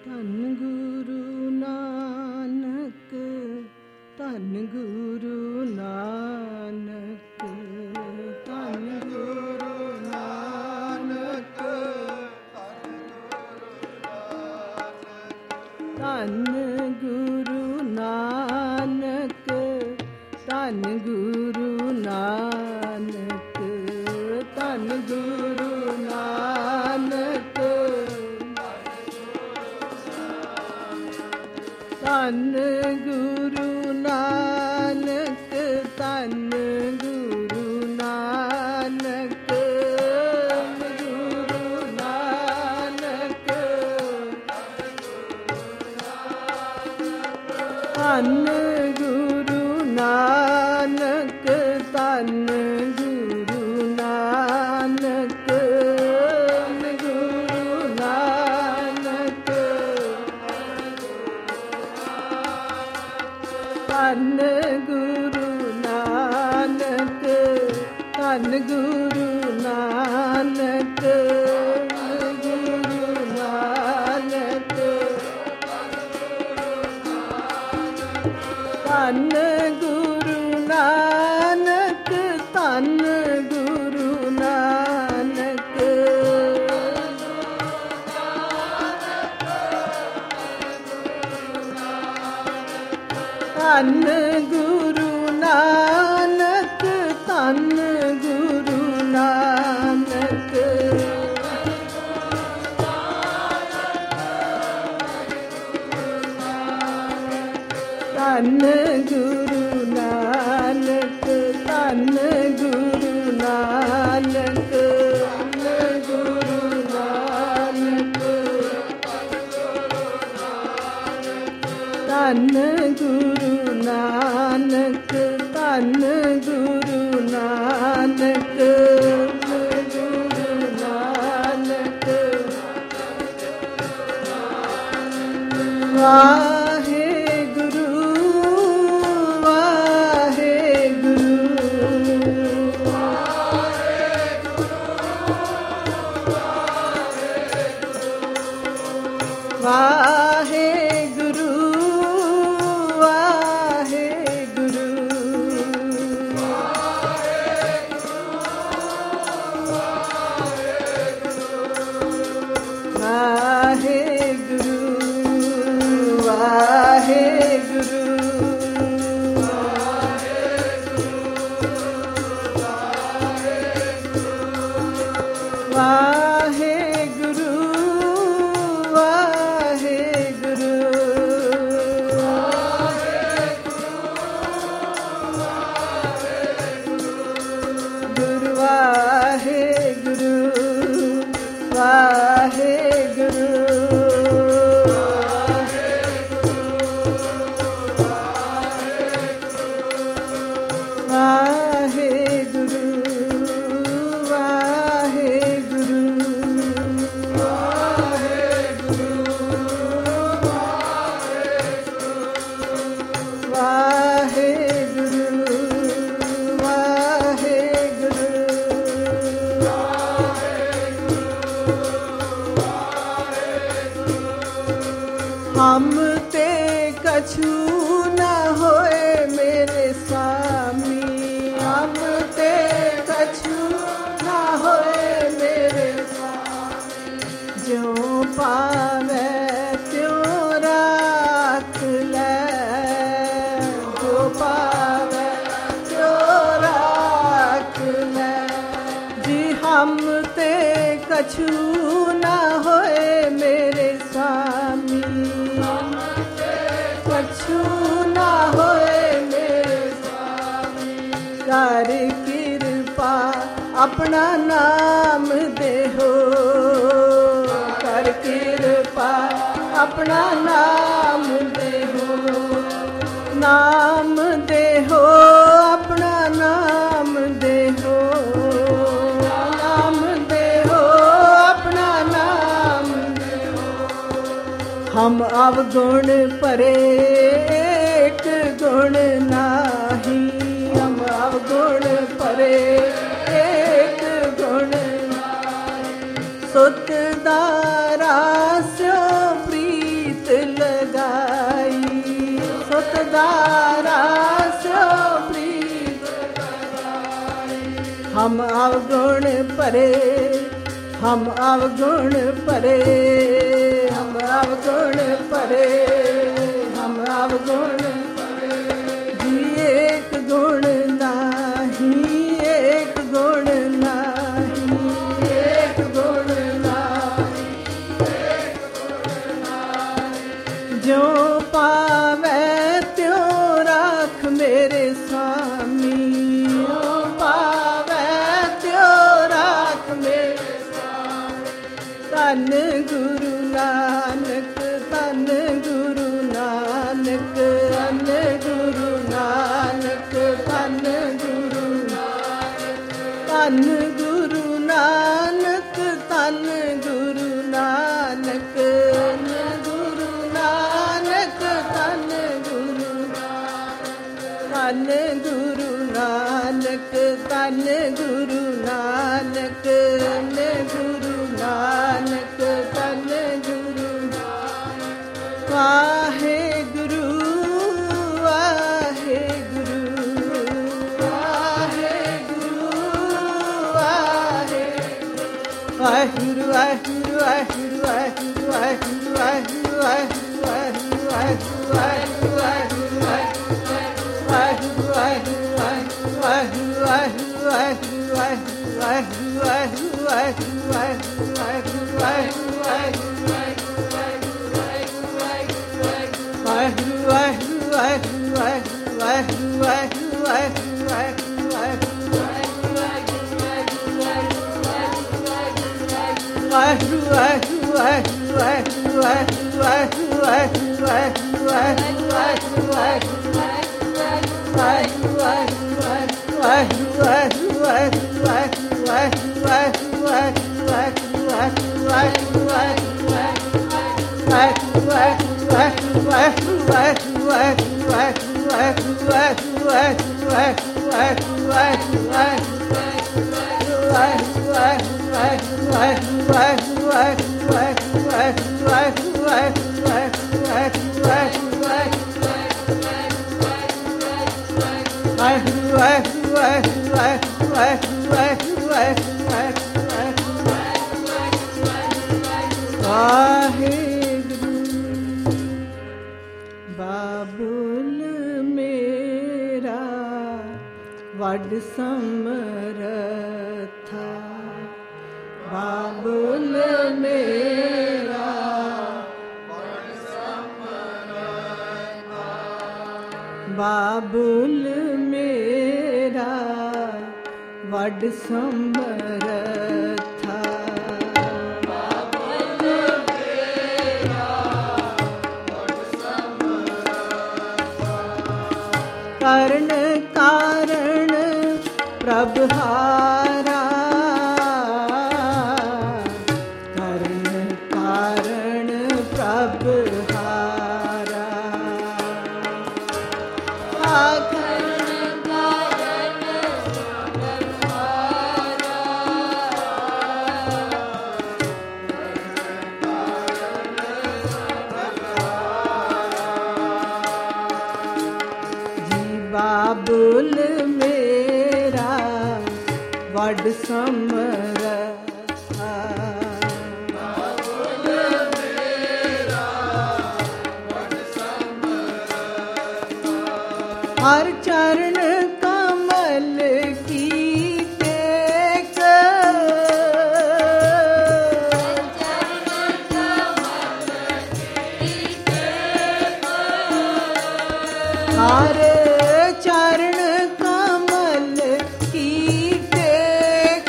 ਧੰਨ ਗੁਰੂ ਨਾਨਕ, ਧੰਨ ਗੁਰੂ ਨਾਨਕ, ਧੰਨ ਗੁਰੂ ਨਾਨਕ, ਧੰਨ ਗੁਰੂ ਨਾਨਕ, ਧੰਨ ਗੁਰੂ ਨਾਨਕ, ਧੰਨ ਗੁਰੂ ਨਾਨਕ, ਧੰਨ ਗੁਰੂ ਨਾਨਕ, ਧੰਨ ਗੁਰੂ ਨਾਨਕ, ਗੁਰੂ ਨਾਨਕ, ਧੰਨ ਗੁਰੂ ਨਾਨਕ, ਧੰਨ ਗੁਰੂ ਨਾਨਕ, ਗੁਰੂ ਨਾਨਕ, ਧੰਨ ਗੁਰੂ ਨਾਨਕ, ਧੰਨ ਗੁਰੂ ਨਾਨਕ, ਗੁਰੂ ਨਾਨਕ, ਧੰਨ ਗੁਰੂ ਨਾਨਕ, ਧੰਨ ਗੁਰੂ ਨਾਨਕ, ਧੰਨ ਗੁਰੂ ਨਾਨਕ, ਧੰਨ ਗੁਰੂ ਨਾਨਕ, ਧੰਨ ਗੁਰੂ ਨਾਨਕ, ਧੰਨ ਗੁਰੂ ਨਾਨਕ, ਧੰਨ ਗੁਰੂ ਨਾਨਕ, ਧੰਨ ਗੁਰੂ ਨਾਨਕ, ਧੰਨ ਗੁਰੂ ਨਾਨਕ, ਗੁਰੂ ਨਾਨਕ, ਵਾਹਿਗੁਰੂ ਵਾਹਿਗੁਰੂ, ਵਾਹਿਗੁਰੂ ਵਾਹਿਗੁਰੂ, ਹਮ ਤੇ ਕਛੂ ਨਾ ਹੋਏ ਮੇਰੇ ਸਾਮੀ, ਹਮ ਤੇ ਕਛੂ ਨਾ ਹੋਏ ਮੇਰੇ ਸਾਮੀ, ਜਿਉ ਪਾਵੇ ਤਿਉ ਰਾਖ ਲੈ, ਜੋ ਪਾਵੇ ਤਿਉ ਰਾਖ ਲੈ, ਜੀ ਹਮ ਤੇ ਕਛੂ ਨਾ ਹੋਏ ਮੇਰੇ ਸਾਮੀ, ਕਛੂ ਨਾ ਹੋਏ ਮੇਰੇ ਸਾਮੀ, ਕਰ ਕਿਰਪਾ ਆਪਣਾ ਨਾਮ ਦੇਹੋ, ਕਰ ਕਿਰਪਾ ਆਪਣਾ ਨਾਮ ਦੇਹੋ, ਨਾਮ ਦੇਹੋ ਆਪਣਾ ਨਾਮ ਦੇਹੋ, ਨਾਮ ਦੇਹੋ ਆਪਣਾ ਨਾਮ ਦੇਹੋ, ਹਮ ਅਵਗੁਣ ਭਰੇ ਏਕ ਗੁਣ ਨਾਹੀ, ਹਮ ਅਵਗੁਣ ਭਰੇ ਏਕ ਗੁਣ ਨਾਹੀ, ਸੁਤ ਦਾ ਰਾਸਿਓ ਪ੍ਰੀਤ हम अवगुण भरे, हम अवगुण भरे, हम अवगुण भरे, हम अवगुण भरे। जी एक गुण नाही, एक गुण नाही, एक गुण नाही, एक गुण नाही। जो पावे त्यों राख मेरे स्वामी, जो पावे त्यों राख मेरे स्वामी। धन गुरु नानक, धन गुरु नानक, धन गुरु नानक, धन गुरु नानक, धन गुरु नानक, धन गुरु नानक, धन गुरु नानक, धन गुरु नानक, धन गुरु नानक, धन गुरु नानक, धन गुरु नानक, धन गुरु नानक। वाहेगुरु, वाहेगुरु, वाहेगुरु, वाहेगुरु, वाहेगुरु, वाहेगुरु, वाहेगुरु, वाहेगुरु, वाहेगुरु, वाहेगुरु, वाहेगुरु, बाबुल मेरा वड समरथा, बाबुल मेरा वड समरथा, बाबुल मेरा वड समरथा, बाबुल मेरा वड समरथा। कर्ण कारण प्रभहारा, कर्ण कारण प्रभहारा, कर्ण कारण प्रभहारा, जी बाबुल मेरा वड समरथा, बाबुल मेरा वड समरथा। हर चरण कमल की टेक, हर चरण कमल की टेक,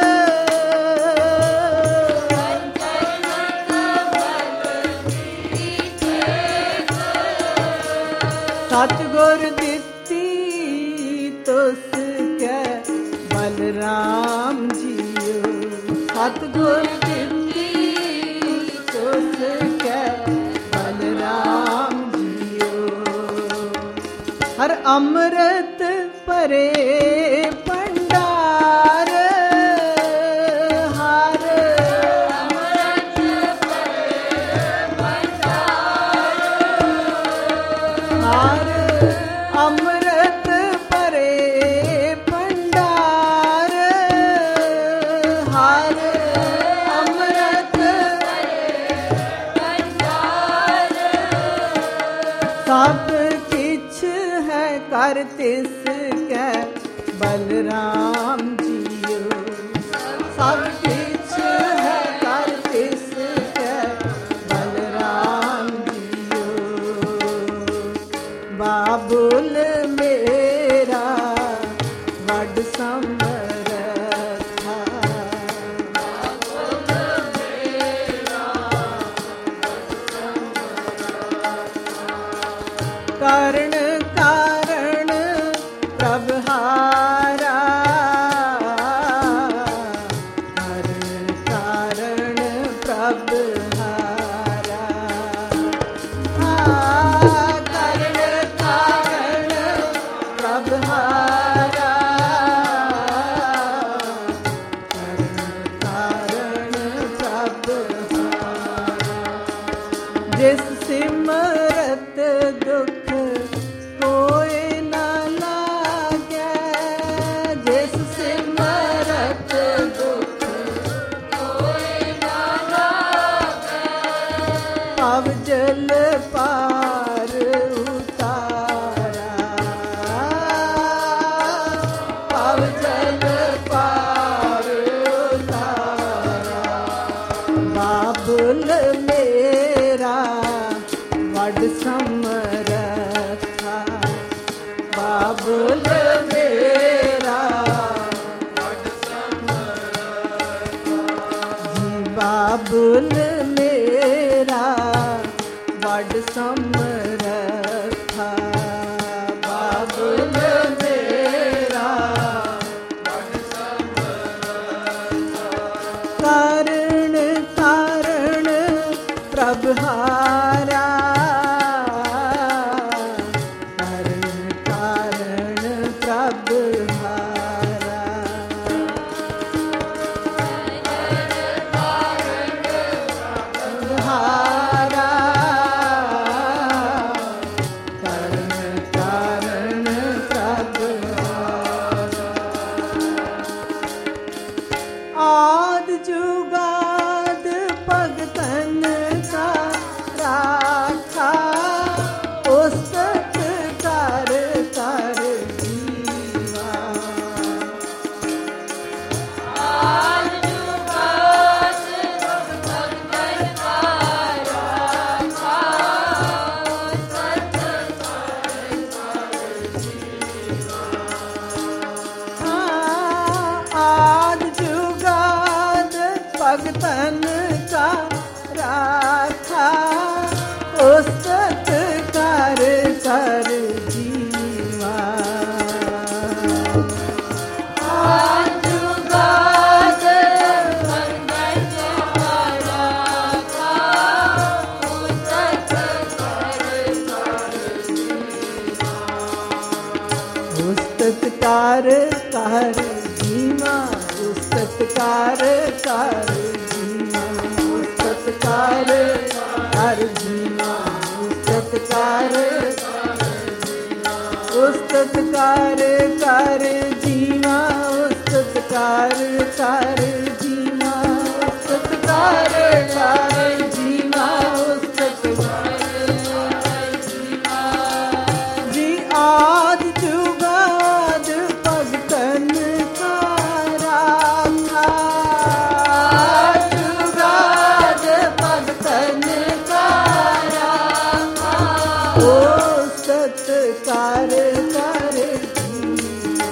सतगुर दिती तुस कै बलराम जियो, सतगुर दिती तुस कै बलराम जियो। हर अमृत परे भंडार, हर अमृत परे भंडार, हर अमृत परे भंडार, कर तिसकै बलराम जियो। सब किछ है कर तिसकै बलराम जियो। बाबुल मेरा वड समरथा। करण कारण प्रभहारा। करण कारण प्रभहारा। करण कारण प्रभहारा। करण कारण प्रभहारा। जिस सिमरत दुख कोई न लागै। जिस सिमरत दुख कोई न लागै। पव जल पार उतारा। पव जल पार उतारा। बाबुल मेरा वड समरथा। बाबुल मेरा वड समरथा। जी बाबुल मेरा वड समरथा। बाबुल मेरा वड समरथा। कारण कारण प्रभहारा। करण कारण प्रभहारा। प्रभहारा। करण कारण प्रभहारा। आद जुगाद भगतन का राखा। उस्तत कर कर जीवा। आद जुगाद भगतन का राखा। उस्तत कर जीवा। आद जुगाद भगतन का राखा। उस्तत कर कर जीवा। आद जुगाद भगतन का राखा। उस्तत कर कर जीवा। उस्तत कर कर जीवा। उस्तत कर कर जीवा। उस्तत कर कर जीवा। उस्तत कर उस्तत कर कर जीवा। उस्तत कर कर जीवा। उस्तत कर कर जीवा। उस्तत कर जीवा। जी आद जुगाद भगतन का राखा। जुगाद भगतन का राखा। उस्तत कर कर जीवा।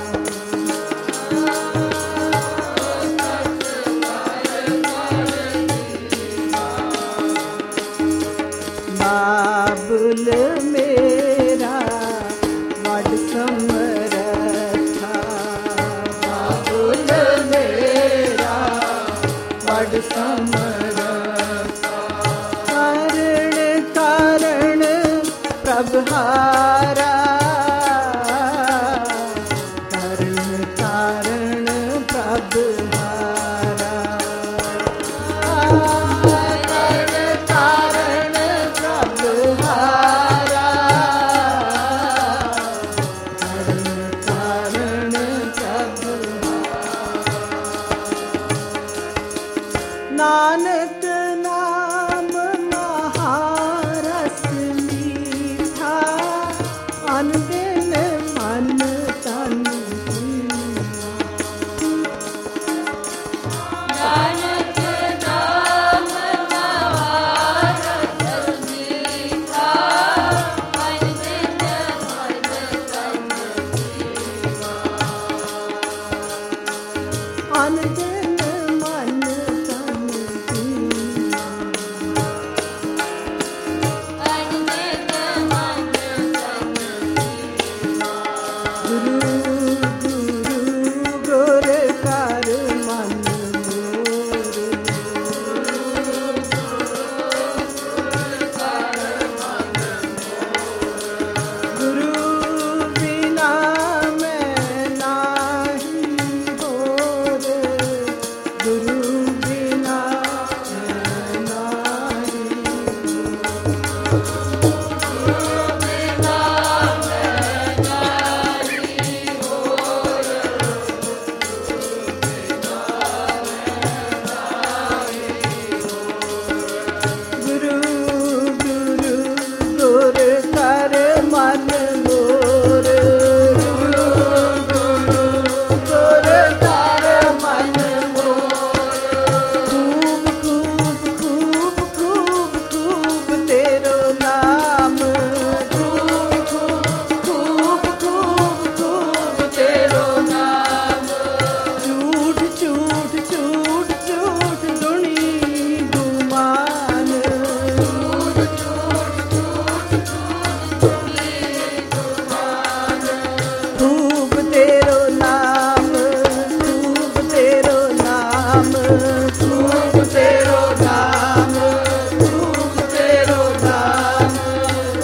बाबुल मेरा वड समरथा। बाबुल मेरा वड समरथा। कारण कारण प्रभहारा। करण कारण प्रभहारा। करण कारण प्रभहारा। करण कारण प्रभहारा। नानक नाम महारस मीठा।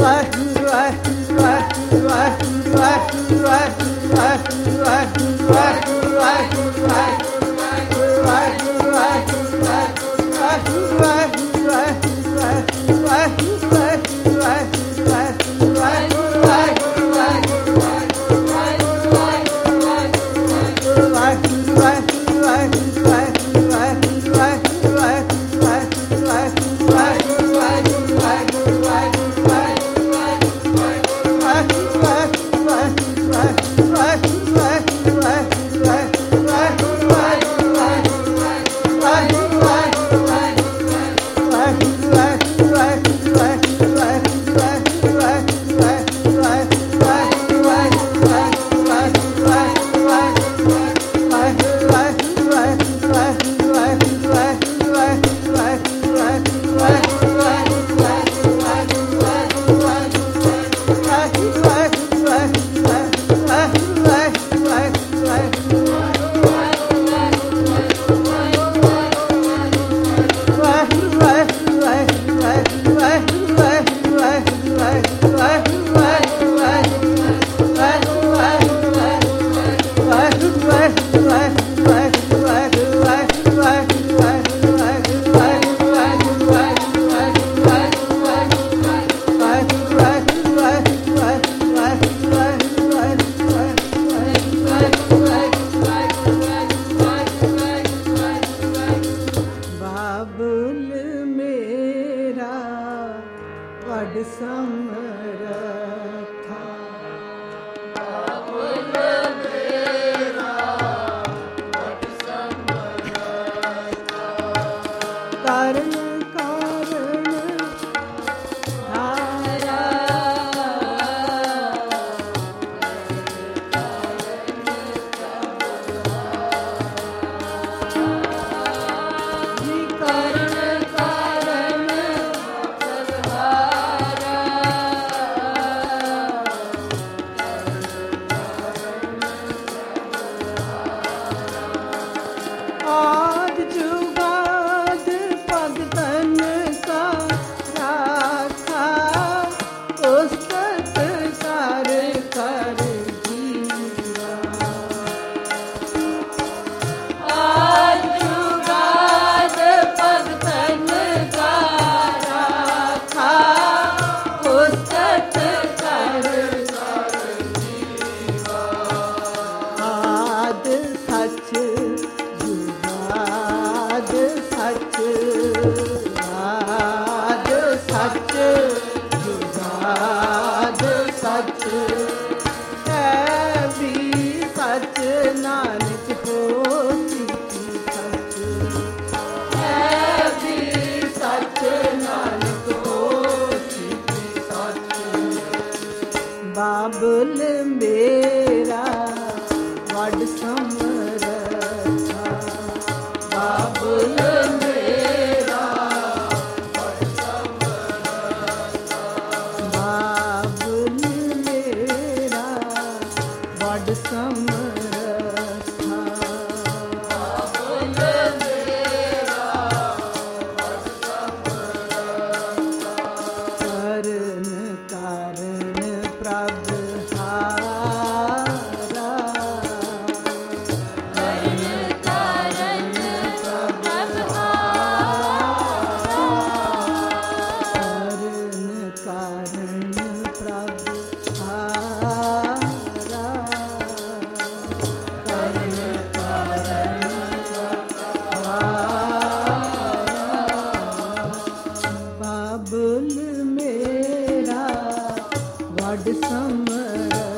ਬਾਬੁਲ ਮੇਰਾ ਵਡ ਸਮਰਥਾ